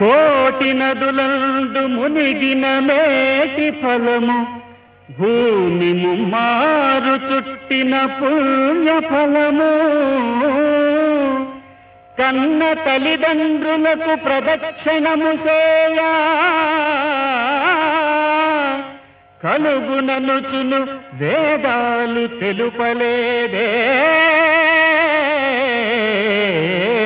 కోటి నదులందు మునిగిన మేటి ఫలము, భూమి ముమ్మారు చుట్టిన పుణ్య ఫలము, కన్న తల్లిదండ్రులకు ప్రదక్షిణము చేయా కలుగుననుచును వేదాలు తెలుపలేదే.